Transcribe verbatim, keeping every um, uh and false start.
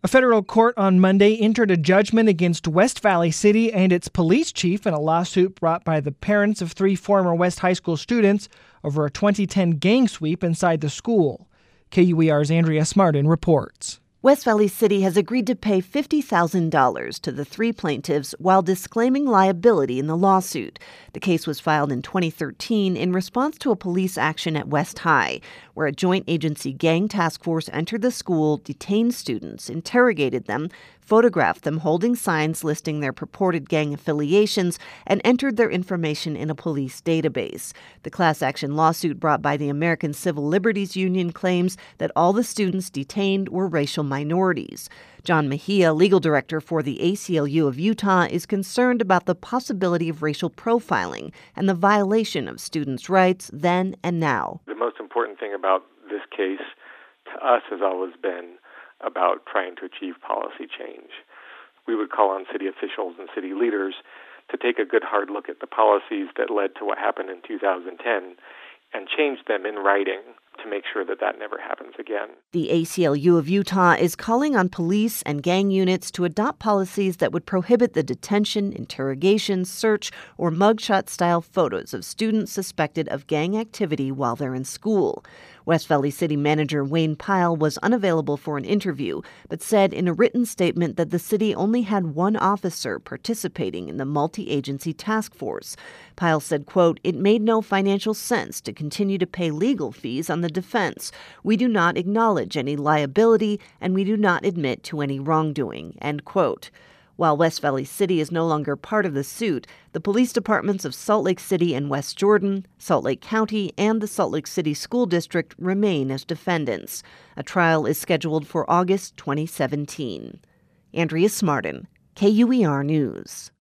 A federal court on Monday entered a judgment against West Valley City and its police chief in a lawsuit brought by the parents of three former West High School students over a twenty ten gang sweep inside the school. K U E R's Andrea Smartin reports. West Valley City has agreed to pay fifty thousand dollars to the three plaintiffs while disclaiming liability in the lawsuit. The case was filed in twenty thirteen in response to a police action at West High, where a joint agency gang task force entered the school, detained students, interrogated them, photographed them holding signs listing their purported gang affiliations, and entered their information in a police database. The class action lawsuit brought by the American Civil Liberties Union claims that all the students detained were racial minorities. John Mejia, legal director for the A C L U of Utah, is concerned about the possibility of racial profiling and the violation of students' rights then and now. The most important thing about this case to us has always been about trying to achieve policy change. We would call on city officials and city leaders to take a good hard look at the policies that led to what happened in two thousand ten and change them in writing to make sure that that never happens again. The A C L U of Utah is calling on police and gang units to adopt policies that would prohibit the detention, interrogation, search, or mugshot-style photos of students suspected of gang activity while they're in school. West Valley City Manager Wayne Pyle was unavailable for an interview, but said in a written statement that the city only had one officer participating in the multi-agency task force. Pyle said, quote, "It made no financial sense to continue to pay legal fees on the defense. We do not acknowledge any liability, and we do not admit to any wrongdoing," end quote. While West Valley City is no longer part of the suit, the police departments of Salt Lake City and West Jordan, Salt Lake County, and the Salt Lake City School District remain as defendants. A trial is scheduled for August twenty seventeen. Andrea Smartin, K U E R News.